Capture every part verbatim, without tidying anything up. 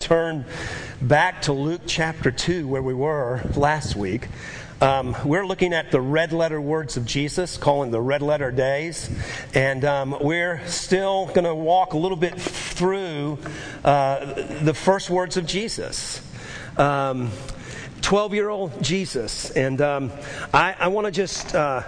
turn back to Luke chapter two, where we were last week. Um, we're looking at the red letter words of Jesus, calling the red letter days. And um, we're still going to walk a little bit through uh, the first words of Jesus. Um, twelve-year-old Jesus. And um, I, I want to just... Uh,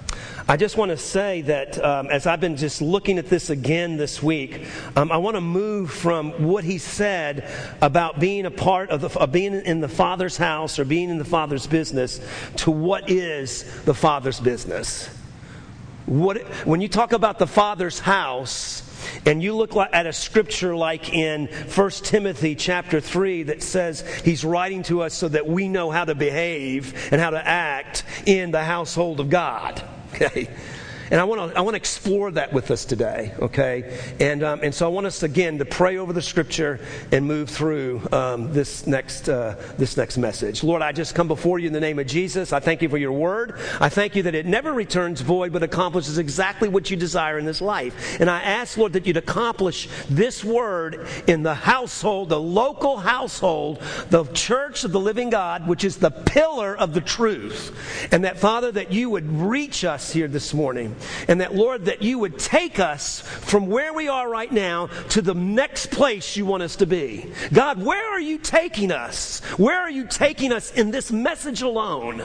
I just want to say that um, as I've been just looking at this again this week, um, I want to move from what he said about being a part of, the, of being in the Father's house or being in the Father's business to what is the Father's business. What, when you talk about the Father's house, and you look at a scripture like in First Timothy chapter three that says he's writing to us so that we know how to behave and how to act in the household of God. Okay, and I want to I want to explore that with us today. Okay, and um, and so I want us again to pray over the scripture and move through um, this next uh, this next message. Lord, I just come before you in the name of Jesus. I thank you for your word. I thank you that it never returns void, but accomplishes exactly what you desire in this life. And I ask, Lord, that you'd accomplish this word in the household, the local household, the church of the living God, which is the pillar of the truth, and that Father, that you would reach us here this morning. And that, Lord, that you would take us from where we are right now to the next place you want us to be. God, where are you taking us? Where are you taking us in this message alone?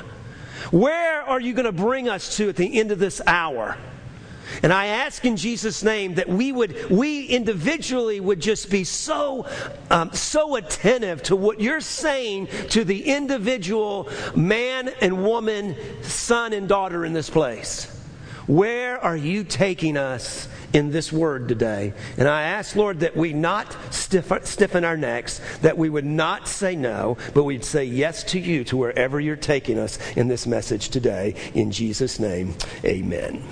Where are you going to bring us to at the end of this hour? And I ask in Jesus' name that we would, we individually would just be so, um, so attentive to what you're saying to the individual man and woman, son and daughter in this place. Where are you taking us in this word today? And I ask, Lord, that we not stiffen, stiffen our necks, that we would not say no, but we'd say yes to you to wherever you're taking us in this message today. In Jesus' name, amen.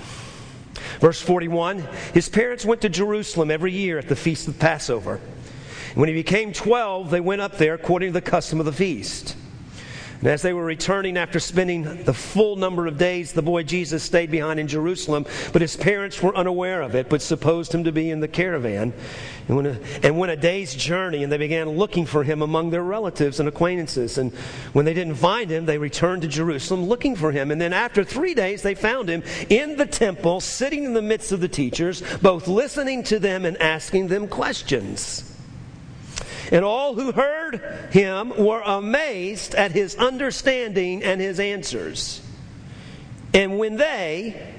Verse forty-one, his parents went to Jerusalem every year at the feast of Passover. When he became twelve, they went up there according to the custom of the feast. And as they were returning after spending the full number of days, the boy Jesus stayed behind in Jerusalem, but his parents were unaware of it, but supposed him to be in the caravan. And when a, and when a day's journey, and they began looking for him among their relatives and acquaintances. And when they didn't find him, they returned to Jerusalem looking for him. And then after three days, they found him in the temple, sitting in the midst of the teachers, both listening to them and asking them questions. And all who heard him were amazed at his understanding and his answers. And when they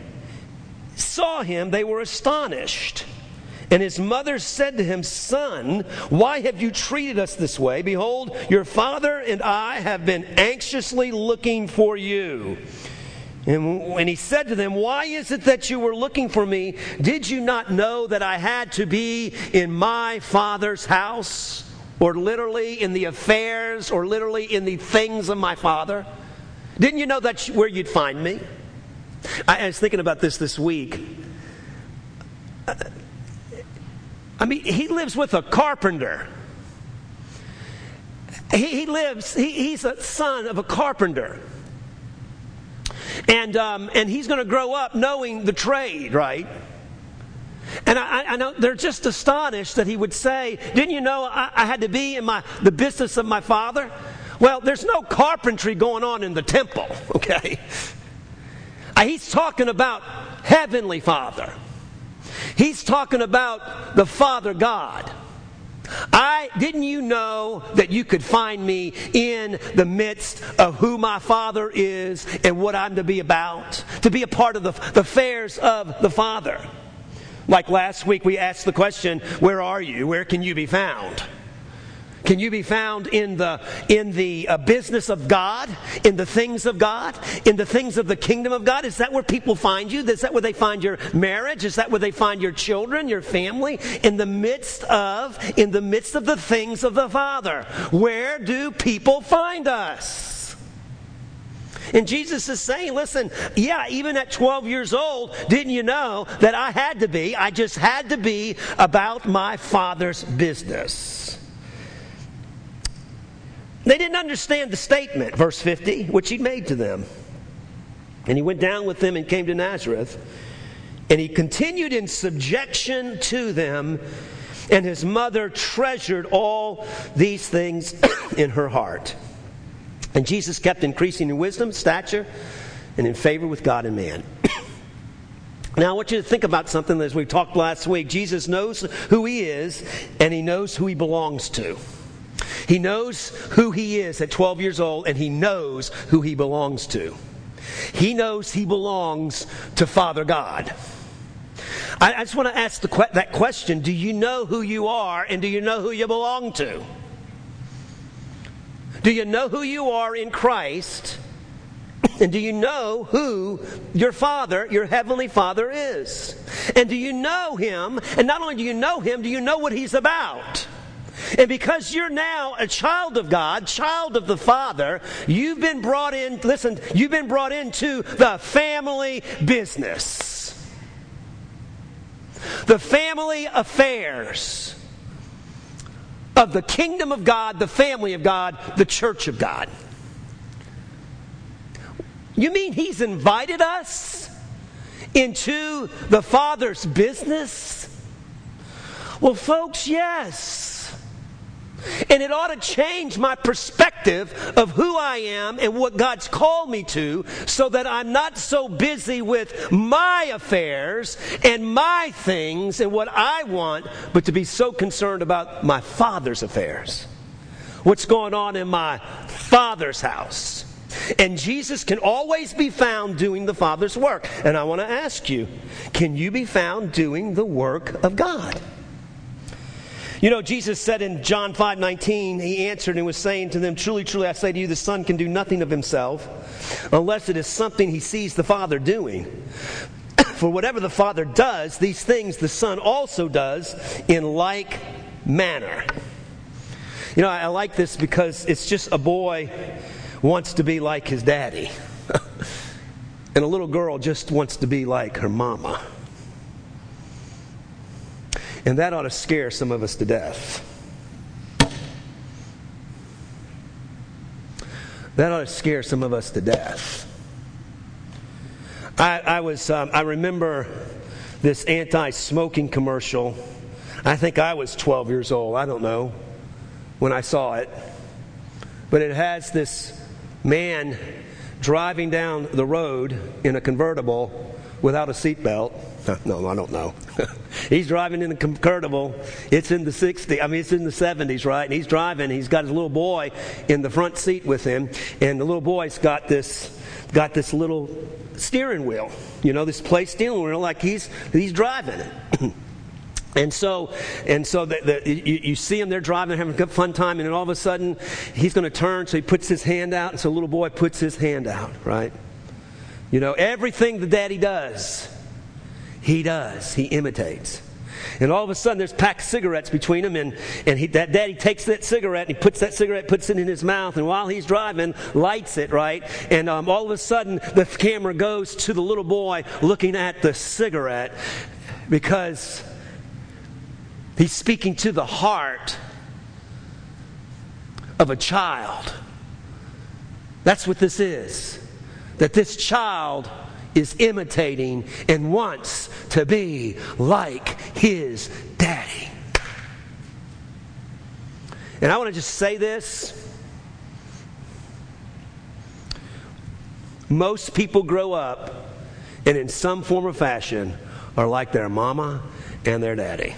saw him, they were astonished. And his mother said to him, "Son, why have you treated us this way? Behold, your father and I have been anxiously looking for you." And when he said to them, "Why is it that you were looking for me? Did you not know that I had to be in my Father's house?" Or literally in the affairs, or literally in the things of my Father? Didn't you know that's where you'd find me? I was thinking about this this week. I mean, he lives with a carpenter. He, he lives, he, he's a son of a carpenter. And, um, and he's going to grow up knowing the trade, right? And I, I know they're just astonished that he would say, "Didn't you know I, I had to be in my the business of my Father?" Well, there's no carpentry going on in the temple, okay? Uh, he's talking about Heavenly Father. He's talking about the Father God. I didn't you know that you could find me in the midst of who my Father is and what I'm to be about? To be a part of the, the affairs of the Father. Like last week we asked the question, where are you? Where can you be found? Can you be found in the in the uh, business of God, in the things of God, in the things of the kingdom of God? Is that where people find you? Is that where they find your marriage? Is that where they find your children, your family? In the midst of in the midst of the things of the Father. Where do people find us? And Jesus is saying, listen, yeah, even at twelve years old, didn't you know that I had to be, I just had to be about my Father's business. They didn't understand the statement, verse fifty, which he made to them. And he went down with them and came to Nazareth. And he continued in subjection to them. And his mother treasured all these things in her heart. And Jesus kept increasing in wisdom, stature, and in favor with God and man. Now I want you to think about something as we talked last week. Jesus knows who he is, and he knows who he belongs to. He knows who he is at twelve years old, and he knows who he belongs to. He knows he belongs to Father God. I, I just want to ask the, that question, do you know who you are, and do you know who you belong to? Do you know who you are in Christ? And do you know who your Father, your Heavenly Father is? And do you know him? And not only do you know him, do you know what he's about? And because you're now a child of God, child of the Father, you've been brought in, listen, you've been brought into the family business. The family affairs of the kingdom of God, the family of God, the church of God. You mean he's invited us into the Father's business? Well, folks, yes. And it ought to change my perspective of who I am and what God's called me to, so that I'm not so busy with my affairs and my things and what I want, but to be so concerned about my Father's affairs. What's going on in my Father's house. And Jesus can always be found doing the Father's work. And I want to ask you, can you be found doing the work of God? You know, Jesus said in John five nineteen, he answered and was saying to them, truly, truly, I say to you, the Son can do nothing of himself unless it is something he sees the Father doing. For whatever the Father does, these things the Son also does in like manner. You know, I, I like this because it's just a boy wants to be like his daddy. And a little girl just wants to be like her mama. And that ought to scare some of us to death. That ought to scare some of us to death. I, I was, um, I remember this anti-smoking commercial. I think I was twelve years old. I don't know when I saw it. But it has this man driving down the road in a convertible without a seatbelt. No, I don't know. He's driving in a convertible. It's in the sixties. I mean, it's in the seventies, right? And he's driving. He's got his little boy in the front seat with him, and the little boy's got this got this little steering wheel. You know, this play steering wheel, like he's he's driving it. And so, and so the, the, you, you see him there driving, having a good fun time, and then all of a sudden, he's going to turn, so he puts his hand out, and so the little boy puts his hand out, right? You know, everything the daddy does, he does. He imitates. And all of a sudden, there's packed cigarettes between them, and, and he, that daddy takes that cigarette, and he puts that cigarette, puts it in his mouth, and while he's driving, lights it, right? And um, all of a sudden, the camera goes to the little boy looking at the cigarette, because he's speaking to the heart of a child. That's what this is. That this child is imitating and wants to be like his daddy. And I want to just say this. Most people grow up and in some form or fashion are like their mama and their daddy.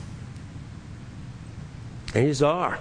And you just are.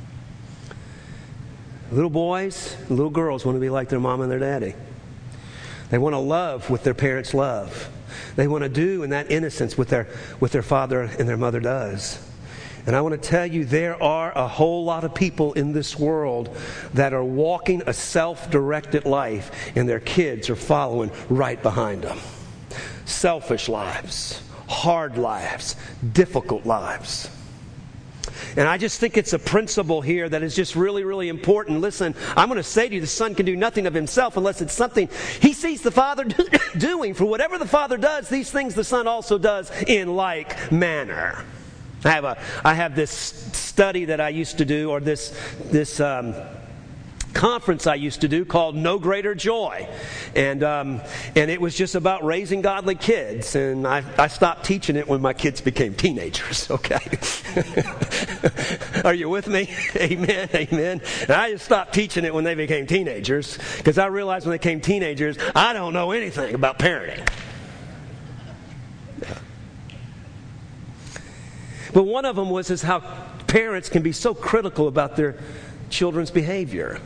Little boys, little girls want to be like their mom and their daddy. They want to love what their parents love. They want to do in that innocence what their, what their father and their mother does. And I want to tell you, there are a whole lot of people in this world that are walking a self-directed life, and their kids are following right behind them. Selfish lives, hard lives, difficult lives. And I just think it's a principle here that is just really, really important. Listen, I'm going to say to you, the Son can do nothing of himself unless it's something he sees the Father doing. For whatever the Father does, these things the Son also does in like manner. I have a, I have this study that I used to do, or this, this, um, conference I used to do called No Greater Joy, and um, and it was just about raising godly kids. And I, I stopped teaching it when my kids became teenagers. Okay, are you with me? Amen, amen. And I just stopped teaching it when they became teenagers because I realized when they became teenagers, I don't know anything about parenting. Yeah. But one of them was is how parents can be so critical about their children's behavior.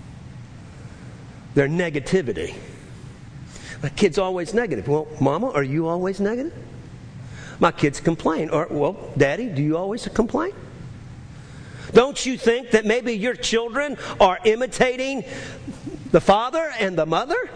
Their negativity. My kid's always negative. Well, Mama, are you always negative? My kids complain. Or, well, Daddy, do you always complain? Don't you think that maybe your children are imitating the father and the mother?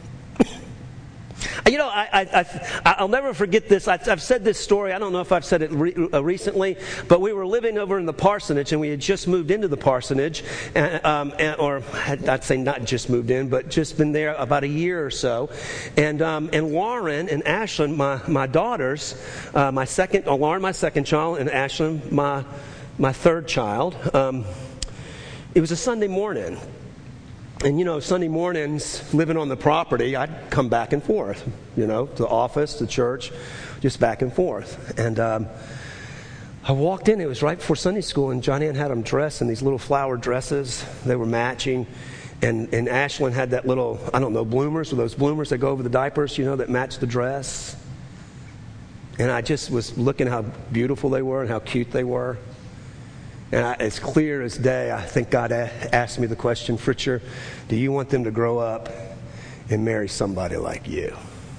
You know, I, I, I, I'll never forget this. I, I've said this story. I don't know if I've said it re, uh, recently, but we were living over in the parsonage, and we had just moved into the parsonage, and, um, and, or I'd say not just moved in, but just been there about a year or so. And um, and Lauren and Ashlyn, my my daughters, uh, my second, uh, Lauren, my second child, and Ashlyn, my my third child. Um, it was a Sunday morning. And, you know, Sunday mornings, living on the property, I'd come back and forth, you know, to the office, to church, just back and forth. And um, I walked in. It was right before Sunday school, and Johnny Ann had them dressed in these little flower dresses. They were matching. And, and Ashlyn had that little, I don't know, bloomers, or those bloomers that go over the diapers, you know, that match the dress. And I just was looking how beautiful they were and how cute they were. And I, as clear as day, I think God a- asked me the question, Fritcher, do you want them to grow up and marry somebody like you?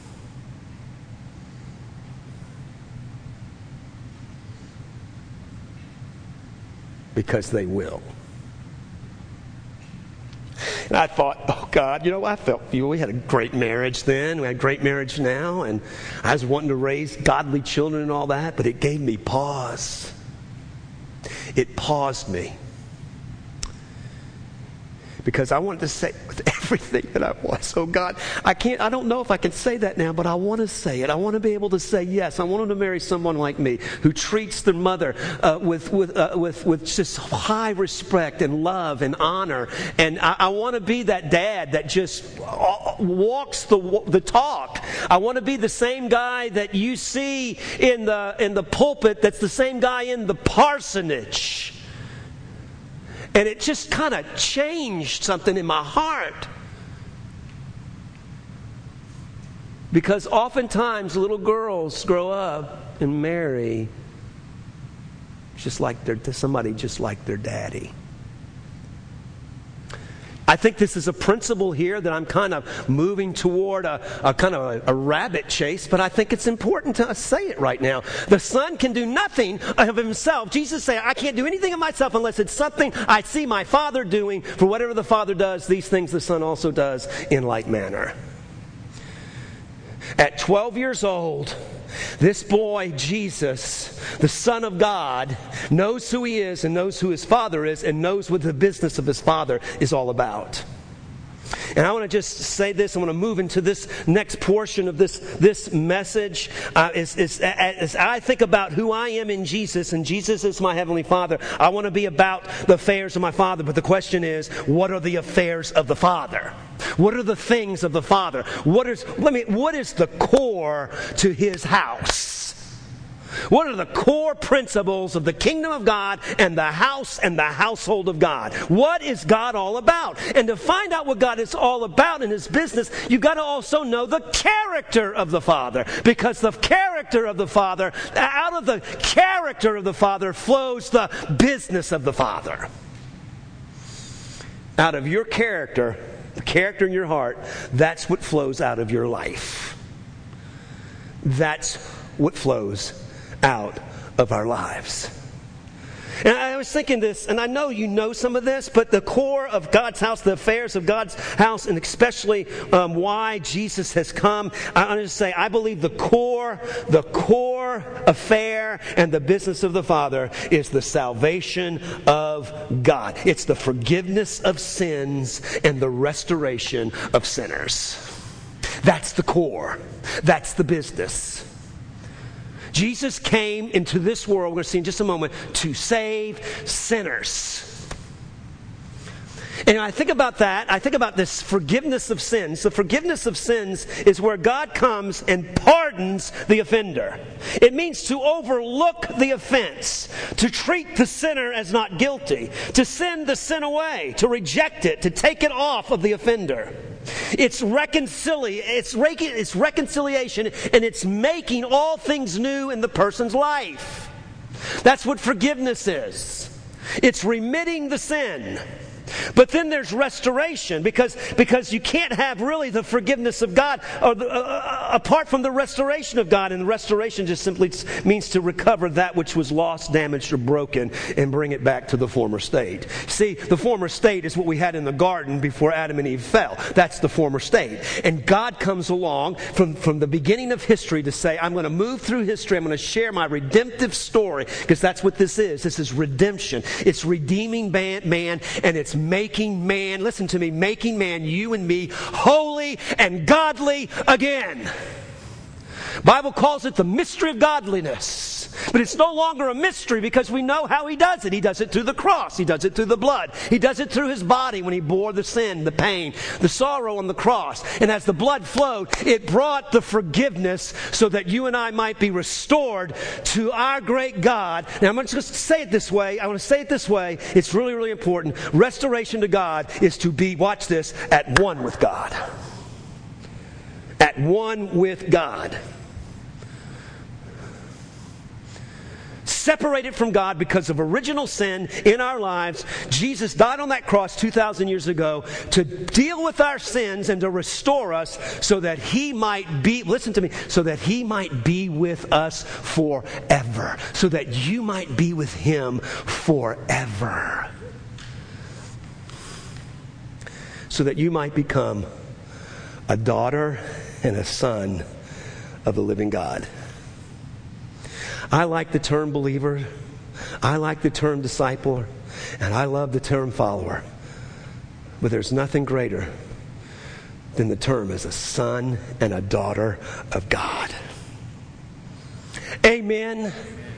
Because they will. And I thought, oh God, you know, I felt, you know, we had a great marriage then. We had a great marriage now. And I was wanting to raise godly children and all that, but it gave me pause. It paused me. Because I wanted to say with everything that I was, oh God, I can't, I don't know if I can say that now, but I want to say it. I want to be able to say yes. I want them to marry someone like me who treats their mother uh, with with uh, with with just high respect and love and honor. And I, I want to be that dad that just walks the the talk. I want to be the same guy that you see in the in the pulpit. That's the same guy in the parsonage. And it just kind of changed something in my heart. Because oftentimes little girls grow up and marry just like their somebody just like their daddy. I think this is a principle here that I'm kind of moving toward a, a kind of a, a rabbit chase, but I think it's important to say it right now. The Son can do nothing of himself. Jesus said, I can't do anything of myself unless it's something I see my Father doing. For whatever the Father does, these things the Son also does in like manner. At twelve years old, this boy, Jesus, the Son of God, knows who he is and knows who his Father is and knows what the business of his Father is all about. And I want to just say this. I want to move into this next portion of this, this message. Uh, is, is, as I think about who I am in Jesus, and Jesus is my Heavenly Father, I want to be about the affairs of my Father. But the question is, what are the affairs of the Father? What are the things of the Father? What is, let me, what is the core to his house? What are the core principles of the kingdom of God and the house and the household of God? What is God all about? And to find out what God is all about in his business, you've got to also know the character of the Father. Because the character of the Father, out of the character of the Father flows the business of the Father. Out of your character, the character in your heart, that's what flows out of your life. That's what flows out of our lives. And I was thinking this, and I know you know some of this, but the core of God's house, the affairs of God's house, and especially um, why Jesus has come, I want to just say, I believe the core, the core affair and the business of the Father is the salvation of God. It's the forgiveness of sins and the restoration of sinners. That's the core. That's the business. Jesus came into this world, we're going to see in just a moment, to save sinners. And when I think about that, I think about this forgiveness of sins. The forgiveness of sins is where God comes and pardons the offender. It means to overlook the offense, to treat the sinner as not guilty, to send the sin away, to reject it, to take it off of the offender. It's reconcili- it's, rec- it's reconciliation, and it's making all things new in the person's life. That's what forgiveness is. It's remitting the sin. But then there's restoration, because, because you can't have really the forgiveness of God or the, uh, apart from the restoration of God. And the restoration just simply means to recover that which was lost, damaged, or broken and bring it back to the former state. See, the former state is what we had in the garden before Adam and Eve fell. That's the former state. And God comes along from, from the beginning of history to say, I'm going to move through history. I'm going to share my redemptive story, because that's what this is. This is redemption. It's redeeming man, man and it's making man, listen to me, making man, you and me, holy and godly again. Bible calls it the mystery of godliness. But it's no longer a mystery because we know how He does it. He does it through the cross. He does it through the blood. He does it through His body when He bore the sin, the pain, the sorrow on the cross. And as the blood flowed, it brought the forgiveness so that you and I might be restored to our great God. Now, I'm going to just say it this way. I want to say it this way. It's really, really important. Restoration to God is to be, watch this, at one with God. At one with God. Separated from God because of original sin in our lives. Jesus died on that cross two thousand years ago to deal with our sins and to restore us so that He might be, listen to me, so that He might be with us forever. So that you might be with Him forever. So that you might become a daughter and a son of the living God. I like the term believer. I like the term disciple. And I love the term follower. But there's nothing greater than the term as a son and a daughter of God. Amen.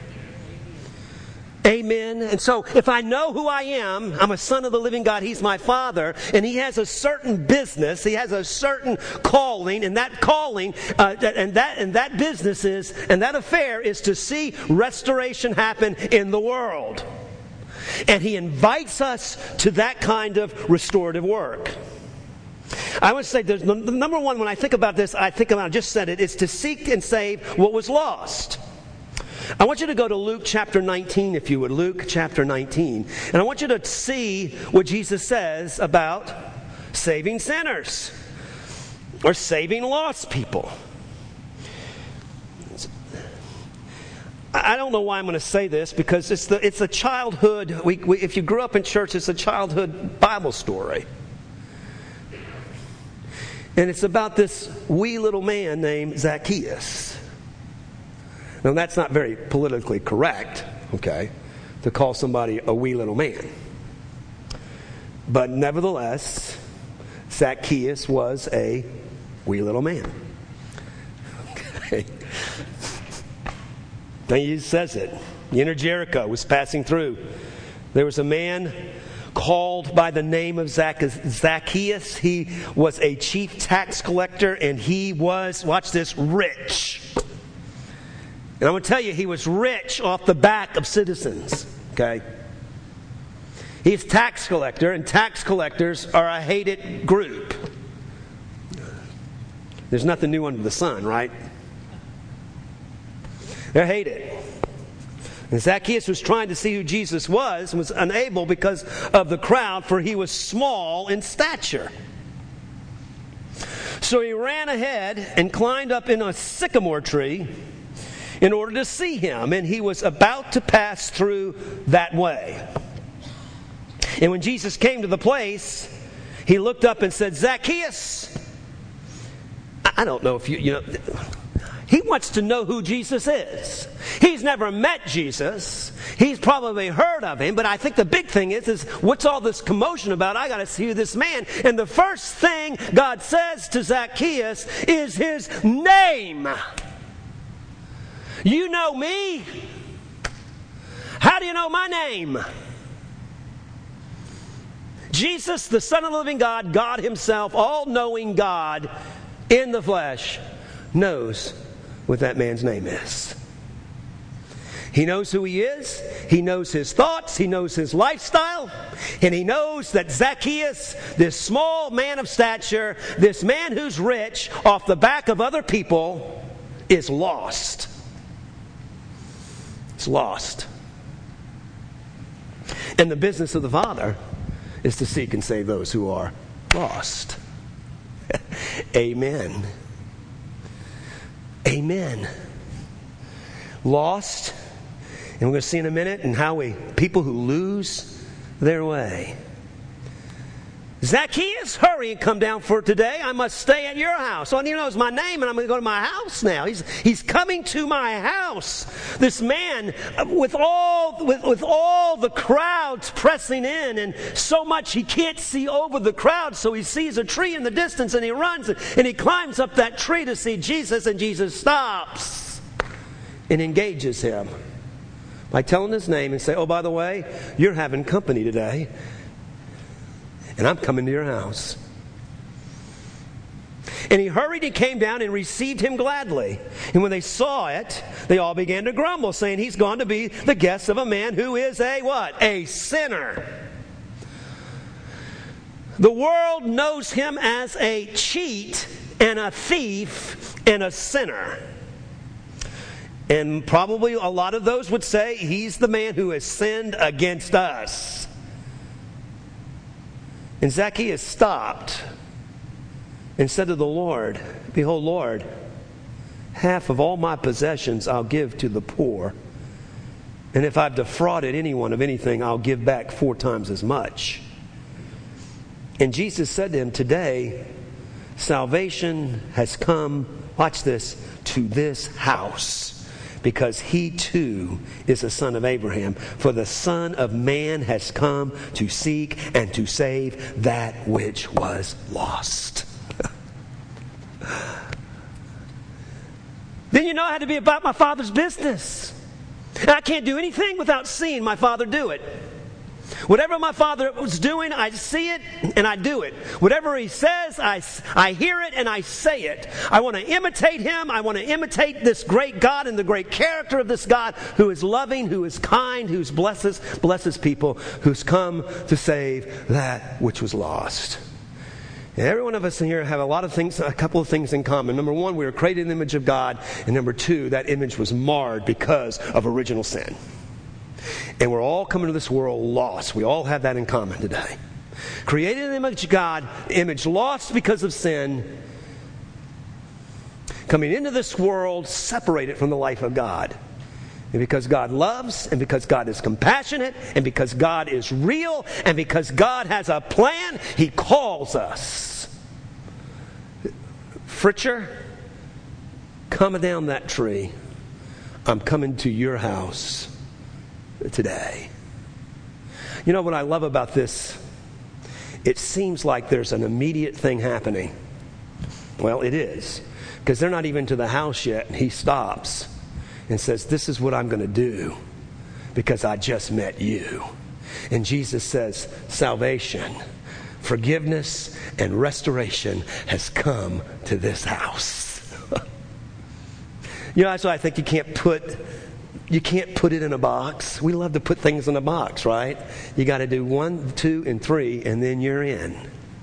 Amen. And so if I know who I am, I'm a son of the living God. He's my Father. And He has a certain business. He has a certain calling. And that calling uh, and that and that business is, and that affair is to see restoration happen in the world. And He invites us to that kind of restorative work. I would say there's, number one, when I think about this, I think about, I just said it, is to seek and save what was lost. I want you to go to Luke chapter nineteen, if you would. Luke chapter nineteen. And I want you to see what Jesus says about saving sinners or saving lost people. I don't know why I'm going to say this, because it's the it's a childhood, we, we, if you grew up in church, it's a childhood Bible story. And it's about this wee little man named Zacchaeus. Now, that's not very politically correct, okay, to call somebody a wee little man. But nevertheless, Zacchaeus was a wee little man. Okay. Now, he says it. The inner Jericho was passing through. There was a man called by the name of Zacchaeus. He was a chief tax collector, and he was, watch this, rich. And I'm going to tell you, he was rich off the back of citizens, okay? He's a tax collector, and tax collectors are a hated group. There's nothing new under the sun, right? They're hated. And Zacchaeus was trying to see who Jesus was and was unable because of the crowd, for he was small in stature. So he ran ahead and climbed up in a sycamore tree in order to see him, and he was about to pass through that way. And when Jesus came to the place, he looked up and said, Zacchaeus, I don't know if you, you know, he wants to know who Jesus is. He's never met Jesus. He's probably heard of him, but I think the big thing is, is what's all this commotion about? I got to see this man. And the first thing God says to Zacchaeus is his name. You know me? How do you know my name? Jesus, the Son of the living God, God himself, all-knowing God in the flesh, knows what that man's name is. He knows who he is. He knows his thoughts. He knows his lifestyle. And he knows that Zacchaeus, this small man of stature, this man who's rich off the back of other people, is lost. It's lost. And the business of the Father is to seek and save those who are lost. Amen. Amen. Lost. And we're going to see in a minute and how we people who lose their way. Zacchaeus, hurry and come down for today. I must stay at your house. All you know is my name, and I'm going to go to my house now. He's he's coming to my house. This man, with all with, with all the crowds pressing in, and so much he can't see over the crowd, so he sees a tree in the distance, and he runs and he climbs up that tree to see Jesus, and Jesus stops and engages him by telling his name and say, oh, by the way, you're having company today, and I'm coming to your house. And he hurried and came down and received him gladly. And when they saw it, they all began to grumble, saying, he's gone to be the guest of a man who is a what? A sinner. The world knows him as a cheat and a thief and a sinner. And probably a lot of those would say he's the man who has sinned against us. And Zacchaeus stopped and said to the Lord, behold, Lord, half of all my possessions I'll give to the poor. And if I've defrauded anyone of anything, I'll give back four times as much. And Jesus said to him, today salvation has come, watch this, to this house. Because he too is a son of Abraham. For the Son of Man has come to seek and to save that which was lost. Then you know I had to be about my Father's business. And I can't do anything without seeing my Father do it. Whatever my Father was doing, I see it and I do it. Whatever he says, I, I hear it and I say it. I want to imitate him. I want to imitate this great God and the great character of this God who is loving, who is kind, who blesses, blesses people, who's come to save that which was lost. And every one of us in here have a lot of things, a couple of things in common. Number one, we were created in the image of God. And number two, that image was marred because of original sin. And we're all coming to this world lost. We all have that in common today. Created in the image of God, image lost because of sin. Coming into this world separated from the life of God. And because God loves, and because God is compassionate, and because God is real, and because God has a plan, he calls us. Fritcher, come down that tree. I'm coming to your house today. You know what I love about this? It seems like there's an immediate thing happening. Well, it is. Because they're not even to the house yet, and he stops and says, this is what I'm going to do because I just met you. And Jesus says, salvation, forgiveness, and restoration has come to this house. You know, that's why I think you can't put You can't put it in a box. We love to put things in a box, right? You got to do one, two, and three, and then you're in.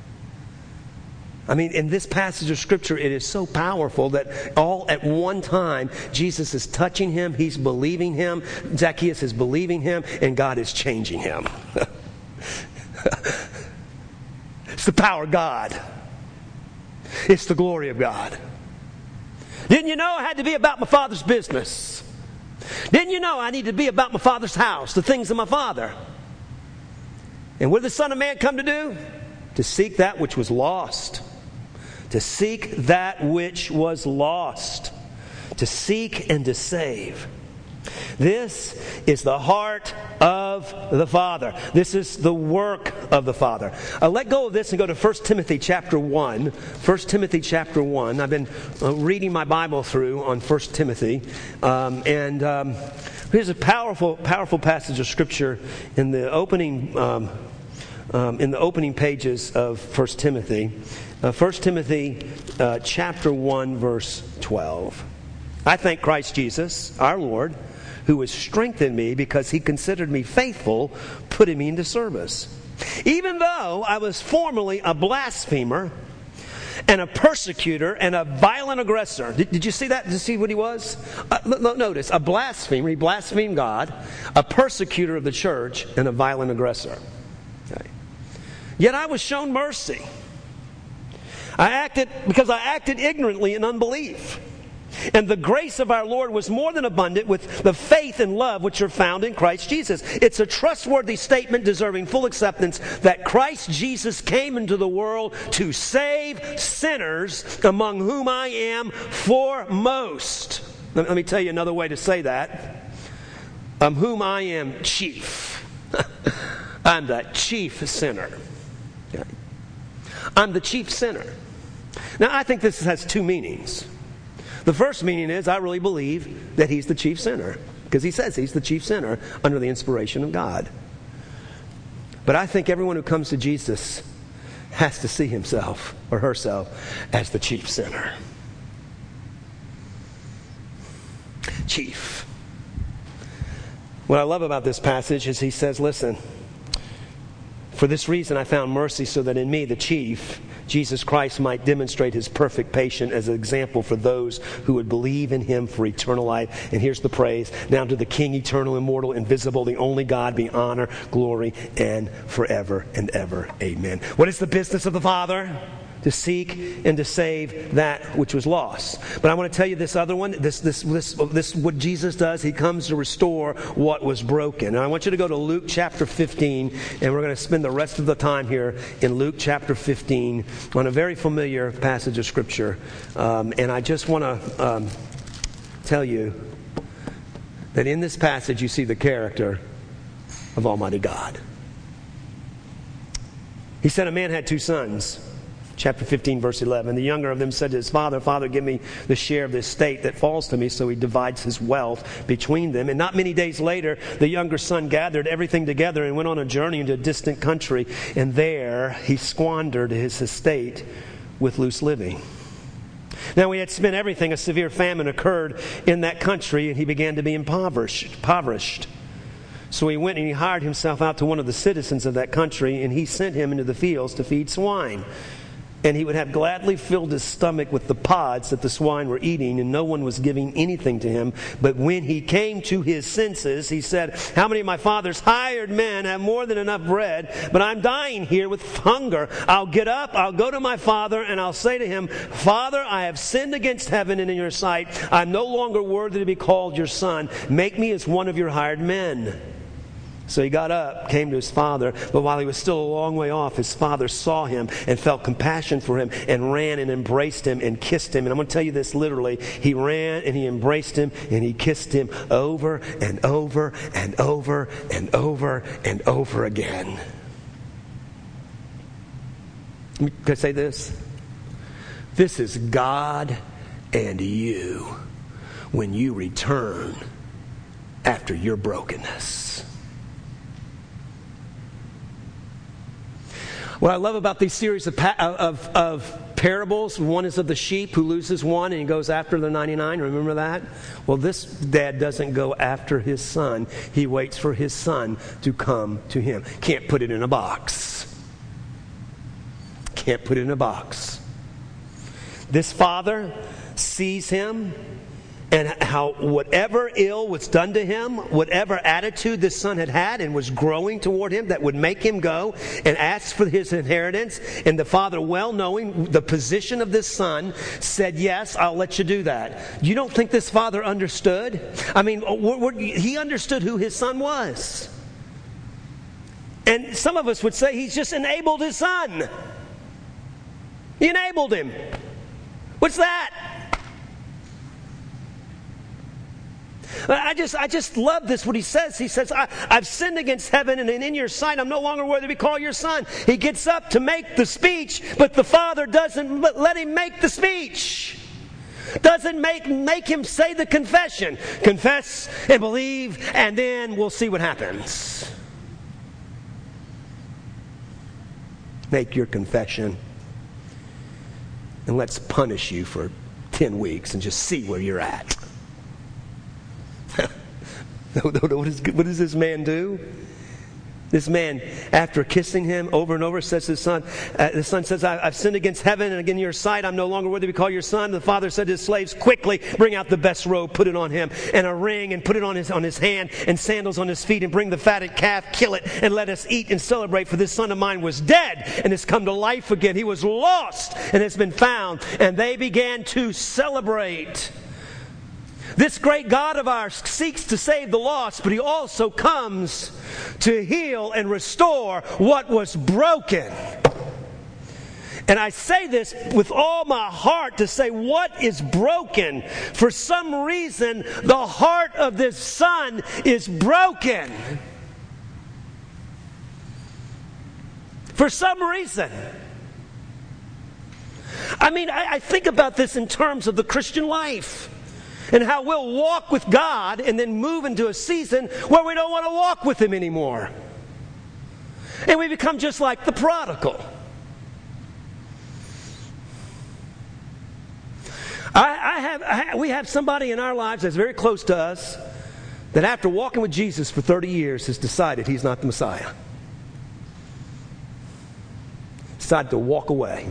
I mean, in this passage of Scripture, it is so powerful that all at one time, Jesus is touching him, he's believing him, Zacchaeus is believing him, and God is changing him. It's the power of God. It's the glory of God. Didn't you know I had to be about my Father's business? Didn't you know I need to be about my Father's house, the things of my Father? And what did the Son of Man come to do? To seek that which was lost. To seek that which was lost. To seek and to save. This is the heart of the Father. This is the work of the Father. Uh, let go of this and go to First Timothy chapter one. First Timothy chapter one. I've been uh, reading my Bible through on First Timothy. Um, and um, here's a powerful, powerful passage of Scripture in the opening um, um, in the opening pages of First Timothy. Uh, First Timothy uh, chapter one, verse twelve. I thank Christ Jesus, our Lord, who has strengthened me because he considered me faithful, putting me into service. Even though I was formerly a blasphemer and a persecutor and a violent aggressor. Did, did you see that? Did you see what he was? Uh, notice, a blasphemer, he blasphemed God, a persecutor of the church, and a violent aggressor. Okay. Yet I was shown mercy. I acted because I acted ignorantly in unbelief. And the grace of our Lord was more than abundant with the faith and love which are found in Christ Jesus. It's a trustworthy statement deserving full acceptance that Christ Jesus came into the world to save sinners, among whom I am foremost. Let me tell you another way to say that. Of whom I am chief. I'm the chief sinner. Okay. I'm the chief sinner. Now, I think this has two meanings. The first meaning is I really believe that he's the chief sinner, because he says he's the chief sinner under the inspiration of God. But I think everyone who comes to Jesus has to see himself or herself as the chief sinner. Chief. What I love about this passage is he says, listen, for this reason I found mercy, so that in me, the chief, Jesus Christ, might demonstrate his perfect patience as an example for those who would believe in him for eternal life. And here's the praise. Now to the King, eternal, immortal, invisible, the only God, be honor, glory, and forever and ever. Amen. What is the business of the Father? To seek and to save that which was lost. But I want to tell you this other one, this, this, this, this, what Jesus does, he comes to restore what was broken. And I want you to go to Luke chapter fifteen, and we're going to spend the rest of the time here in Luke chapter fifteen on a very familiar passage of Scripture. Um, and I just want to um, tell you that in this passage you see the character of Almighty God. He said a man had two sons. Chapter fifteen, verse eleven. The younger of them said to his father, Father, give me the share of this estate that falls to me. So he divides his wealth between them. And not many days later, the younger son gathered everything together and went on a journey into a distant country. And there he squandered his estate with loose living. Now he had spent everything. A severe famine occurred in that country, and he began to be impoverished. impoverished. So he went and he hired himself out to one of the citizens of that country, and he sent him into the fields to feed swine. And he would have gladly filled his stomach with the pods that the swine were eating, and no one was giving anything to him. But when he came to his senses, he said, how many of my father's hired men have more than enough bread, but I'm dying here with hunger? I'll get up, I'll go to my father, and I'll say to him, Father, I have sinned against heaven and in your sight. I'm no longer worthy to be called your son. Make me as one of your hired men. So he got up, came to his father, but while he was still a long way off, his father saw him and felt compassion for him and ran and embraced him and kissed him. And I'm going to tell you this literally. He ran and he embraced him and he kissed him over and over and over and over and over again. Can I say this? This is God and you when you return after your brokenness. What I love about these series of, pa- of, of parables, one is of the sheep who loses one and he goes after the ninety-nine. Remember that? Well, this dad doesn't go after his son. He waits for his son to come to him. Can't put it in a box. Can't put it in a box. This father sees him, and how whatever ill was done to him, whatever attitude this son had had and was growing toward him that would make him go and ask for his inheritance, and the father, well knowing the position of this son, said, yes, I'll let you do that. You don't think this father understood? I mean, we're, we're, he understood who his son was. And some of us would say he's just enabled his son. He enabled him. What's that? I just I just love this, what he says. He says, I, I've sinned against heaven, and in your sight I'm no longer worthy to be called your son. He gets up to make the speech, but the father doesn't let him make the speech. Doesn't make, make him say the confession. Confess and believe, and then we'll see what happens. Make your confession. And let's punish you for ten weeks and just see where you're at. what, is, what does this man do? This man, after kissing him over and over, says to his son, uh, the son says, I, I've sinned against heaven and against your sight. I'm no longer worthy to be called your son. The father said to his slaves, quickly bring out the best robe, put it on him, and a ring, and put it on his, on his hand, and sandals on his feet, and bring the fatted calf, kill it, and let us eat and celebrate. For this son of mine was dead and has come to life again. He was lost and has been found. And they began to celebrate. This great God of ours seeks to save the lost, but He also comes to heal and restore what was broken. And I say this with all my heart to say, what is broken? For some reason, the heart of this son is broken. For some reason. I mean, I, I think about this in terms of the Christian life. And how we'll walk with God and then move into a season where we don't want to walk with Him anymore. And we become just like the prodigal. I, I have, I, we have somebody in our lives that's very close to us that after walking with Jesus for thirty years has decided he's not the Messiah. Decided to walk away.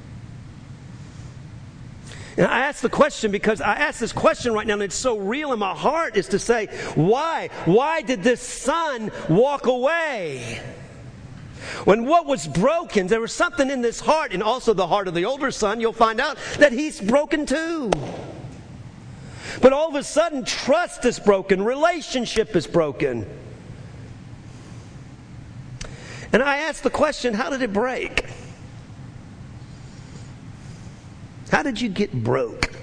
And I ask the question because I ask this question right now and it's so real in my heart, is to say, why? Why did this son walk away? When what was broken, there was something in this heart, and also the heart of the older son, you'll find out that he's broken too. But all of a sudden, trust is broken, relationship is broken. And I ask the question, how did it break? How did you get broke?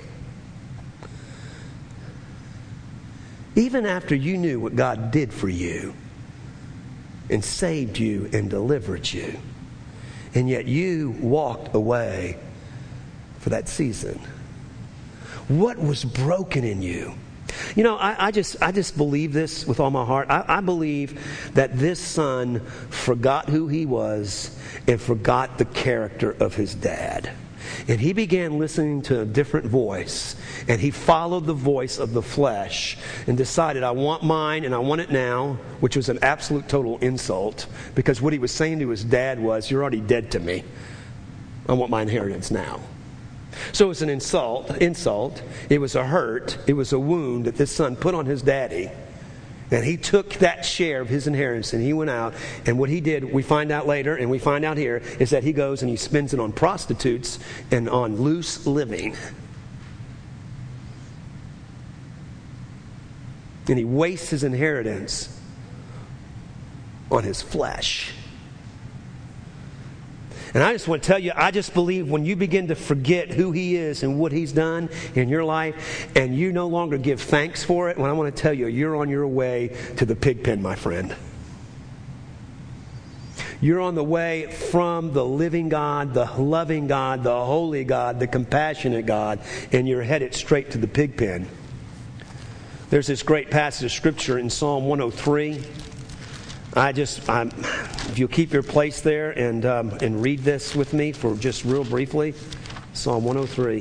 Even after you knew what God did for you and saved you and delivered you, and yet you walked away for that season. What was broken in you? You know, I, I just I just believe this with all my heart. I, I believe that this son forgot who he was and forgot the character of his dad. And he began listening to a different voice. And he followed the voice of the flesh and decided, I want mine and I want it now, which was an absolute total insult. Because what he was saying to his dad was, you're already dead to me. I want my inheritance now. So it was an insult, insult. It was a hurt. It was a wound that this son put on his daddy. And he took that share of his inheritance and he went out. And what he did, we find out later, and we find out here, is that he goes and he spends it on prostitutes and on loose living. And he wastes his inheritance on his flesh. And I just want to tell you, I just believe when you begin to forget who He is and what He's done in your life, and you no longer give thanks for it, when I want to tell you, you're on your way to the pig pen, my friend. You're on the way from the living God, the loving God, the holy God, the compassionate God, and you're headed straight to the pig pen. There's this great passage of Scripture in Psalm one oh three. I just, I'm, if you'll keep your place there and um, and read this with me for just real briefly. Psalm one oh three.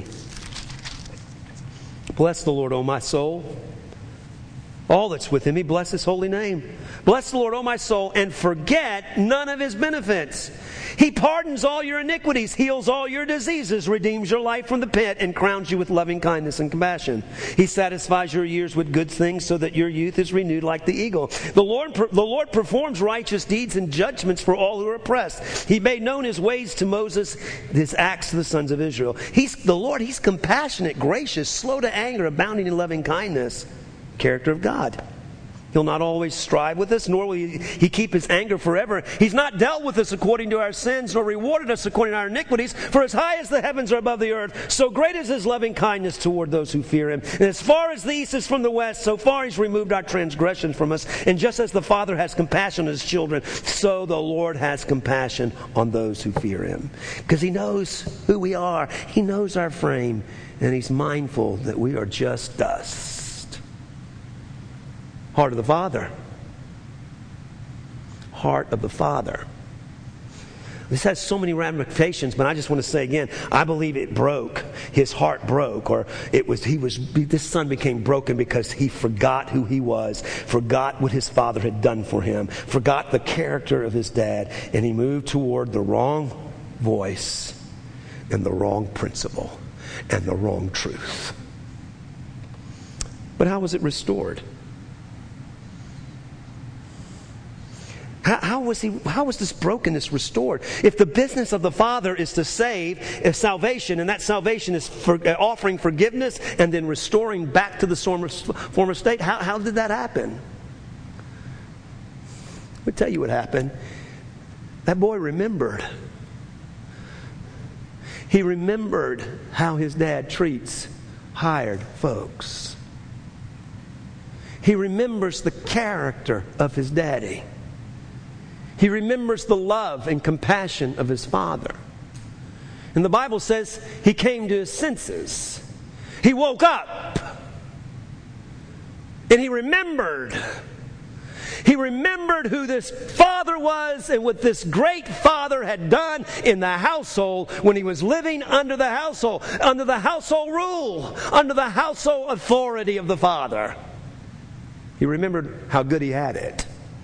Bless the Lord, O my soul. All that's within me, bless His holy name. Bless the Lord, O my soul, and forget none of His benefits. He pardons all your iniquities, heals all your diseases, redeems your life from the pit, and crowns you with loving kindness and compassion. He satisfies your years with good things so that your youth is renewed like the eagle. The Lord, the Lord performs righteous deeds and judgments for all who are oppressed. He made known His ways to Moses, His acts to the sons of Israel. He's the Lord, He's compassionate, gracious, slow to anger, abounding in loving kindness. Character of God. He'll not always strive with us, nor will he, he keep His anger forever. He's not dealt with us according to our sins, nor rewarded us according to our iniquities. For as high as the heavens are above the earth, so great is His loving kindness toward those who fear Him. And as far as the east is from the west, so far He's removed our transgressions from us. And just as the Father has compassion on His children, so the Lord has compassion on those who fear Him. Because He knows who we are. He knows our frame. And He's mindful that we are just dust. Heart of the Father. Heart of the Father. This has so many ramifications, but I just want to say again, I believe it broke. His heart broke, or it was he was this son became broken because he forgot who he was, forgot what his father had done for him, forgot the character of his dad, and he moved toward the wrong voice and the wrong principle and the wrong truth. But how was it restored? How, how was he? How was this brokenness restored? If the business of the Father is to save, is salvation, and that salvation is for, uh, offering forgiveness and then restoring back to the former, former state, how, how did that happen? Let me tell you what happened. That boy remembered. He remembered how his dad treats hired folks. He remembers the character of his daddy. He remembers the love and compassion of his father. And the Bible says he came to his senses. He woke up. And he remembered. He remembered who this father was and what this great father had done in the household when he was living under the household, under the household rule, under the household authority of the father. He remembered how good he had it.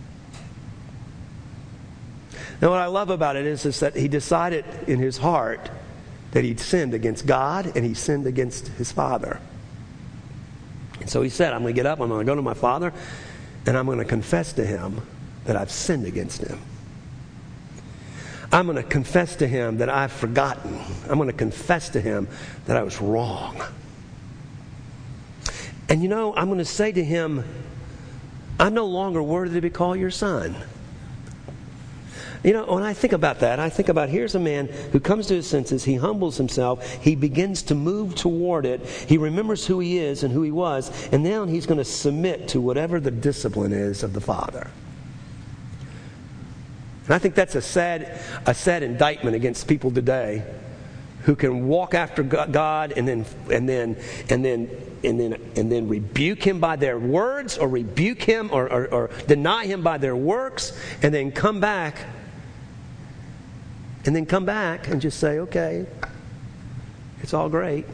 Now, what I love about it is, is that he decided in his heart that he'd sinned against God and he sinned against his father. And so he said, I'm going to get up, I'm going to go to my father, and I'm going to confess to him that I've sinned against him. I'm going to confess to him that I've forgotten. I'm going to confess to him that I was wrong. And you know, I'm going to say to him, I'm no longer worthy to be called your son. You know, when I think about that, I think about here's a man who comes to his senses, he humbles himself, he begins to move toward it, he remembers who he is and who he was, and now he's going to submit to whatever the discipline is of the Father. And I think that's a sad, a sad indictment against people today who can walk after God and then and then and then and then and then rebuke him by their words, or rebuke him or, or, or deny him by their works, and then come back and then come back and just say, okay, it's all great.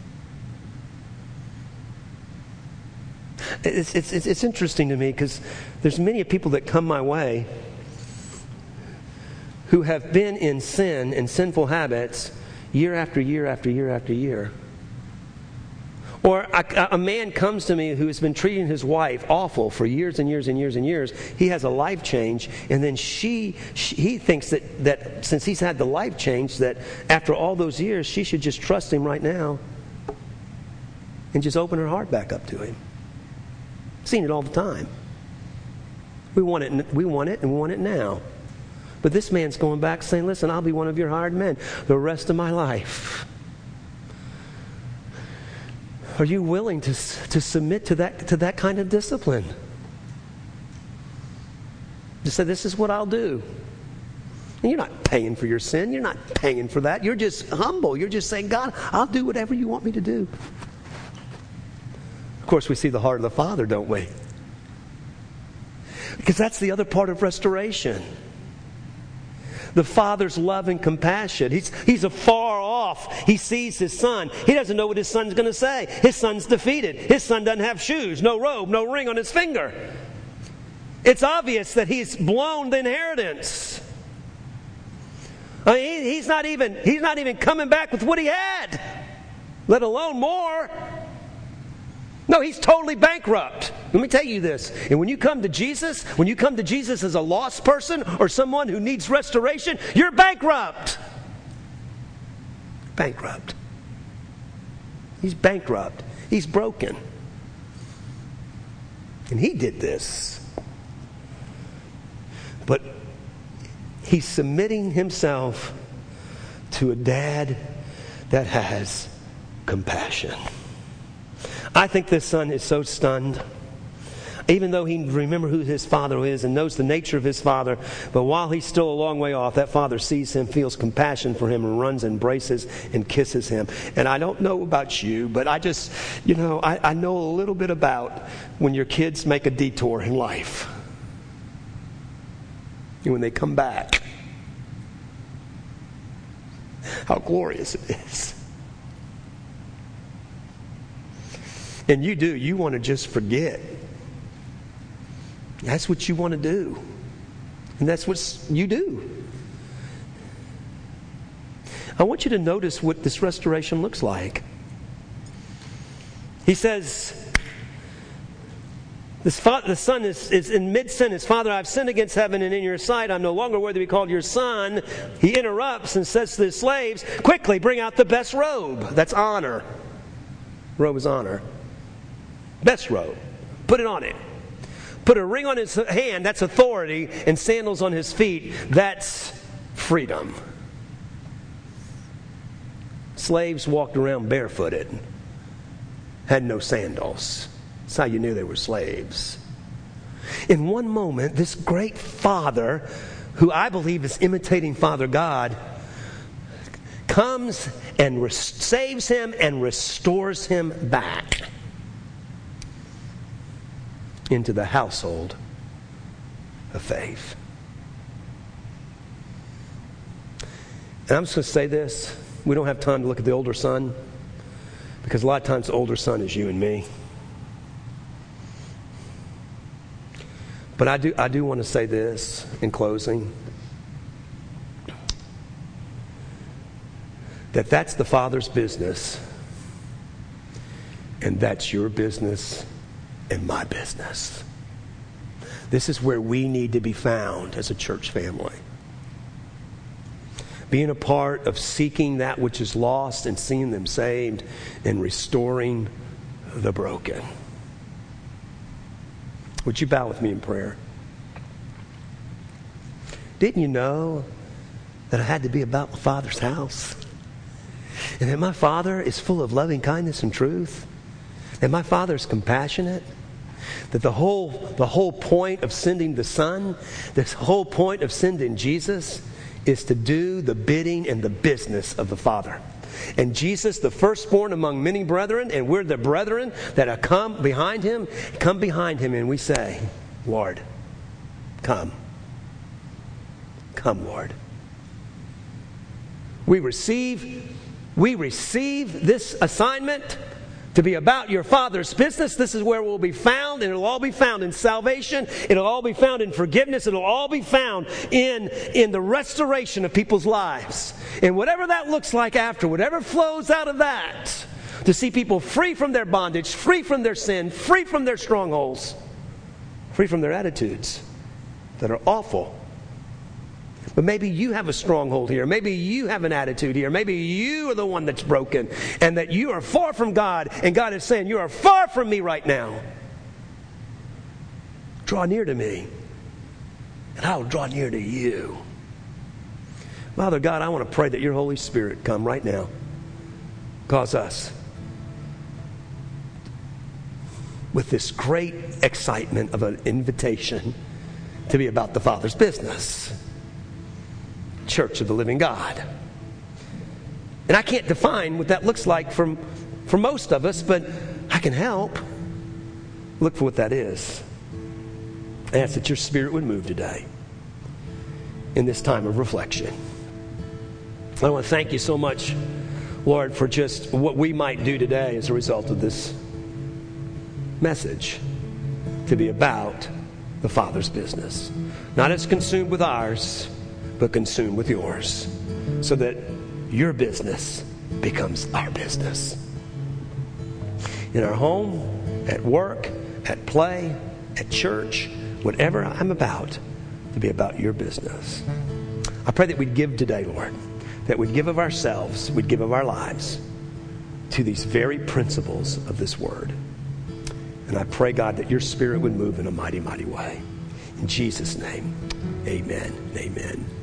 It's it's it's interesting to me because there's many people that come my way who have been in sin and sinful habits year after year after year after year. Or a, a man comes to me who has been treating his wife awful for years and years and years and years. He has a life change, and then she, she he thinks that, that since he's had the life change, that after all those years, she should just trust him right now and just open her heart back up to him. I've seen it all the time. We want it, we want it, and we want it now. But this man's going back saying, listen, I'll be one of your hired men the rest of my life. Are you willing to, to submit to that, to that kind of discipline? Just say, this is what I'll do. And you're not paying for your sin. You're not paying for that. You're just humble. You're just saying, God, I'll do whatever you want me to do. Of course, we see the heart of the Father, don't we? Because that's the other part of restoration. The Father's love and compassion. He's, he's afar off. He sees his son. He doesn't know what his son's going to say. His son's defeated. His son doesn't have shoes, no robe, no ring on his finger. It's obvious that he's blown the inheritance. I mean, he, he's not even, he's not even coming back with what he had, let alone more. No, he's totally bankrupt. Let me tell you this. And when you come to Jesus, when you come to Jesus as a lost person or someone who needs restoration, you're bankrupt. Bankrupt. He's bankrupt. He's broken. And he did this. But he's submitting himself to a dad that has compassion. I think this son is so stunned, even though he remembers who his father is and knows the nature of his father. But while he's still a long way off, that father sees him, feels compassion for him, and runs, embraces, and kisses him. And I don't know about you, but I just, you know, I, I know a little bit about when your kids make a detour in life. And when they come back, How glorious it is. And you do. You want to just forget. That's what you want to do. And that's what you do. I want you to notice what this restoration looks like. He says, This fa- the son is, is in mid-sin. His father, I've sinned against heaven and in your sight. I'm no longer worthy to be called your son. He interrupts and says to the slaves, quickly bring out the best robe. That's honor. Robe is honor. Best robe. Put it on him. Put a ring on his hand. That's authority. And sandals on his feet. That's freedom. Slaves walked around barefooted. Had no sandals. That's how you knew they were slaves. In one moment, this great Father, who I believe is imitating Father God, comes and res- saves him and restores him back into the household of faith. And I'm just going to say this. We don't have time to look at the older son, because a lot of times the older son is you and me. But I do I do want to say this in closing. That that's the Father's business. And that's your business and my business. This is where we need to be found as a church family. Being a part of seeking that which is lost and seeing them saved and restoring the broken. Would you bow with me in prayer? Didn't you know that I had to be about my Father's house? And that my Father is full of loving kindness and truth? That my Father is compassionate? That the whole, the whole point of sending the Son, this whole point of sending Jesus, is to do the bidding and the business of the Father. And Jesus, the firstborn among many brethren, and we're the brethren that have come behind him, come behind him and we say, Lord, come. Come, Lord. We receive, we receive this assignment to be about your Father's business. This is where we'll be found, and it'll all be found in salvation. It'll all be found in forgiveness. It'll all be found in, in the restoration of people's lives. And whatever that looks like after, whatever flows out of that, to see people free from their bondage, free from their sin, free from their strongholds, free from their attitudes that are awful. But maybe you have a stronghold here. Maybe you have an attitude here. Maybe you are the one that's broken and that you are far from God. And God is saying, you are far from me right now. Draw near to me and I will draw near to you. Father God, I want to pray that your Holy Spirit come right now. Cause us with this great excitement of an invitation to be about the Father's business. Church of the living God. And I can't define what that looks like for, for most of us, but I can help. Look for what that is. I ask that your Spirit would move today in this time of reflection. I want to thank you so much, Lord, for just what we might do today as a result of this message, to be about the Father's business. Not as consumed with ours, but consumed with yours, so that your business becomes our business. In our home, at work, at play, at church, whatever I'm about, to be about your business. I pray that we'd give today, Lord, that we'd give of ourselves, we'd give of our lives to these very principles of this word. And I pray, God, that your Spirit would move in a mighty, mighty way. In Jesus' name, amen and amen.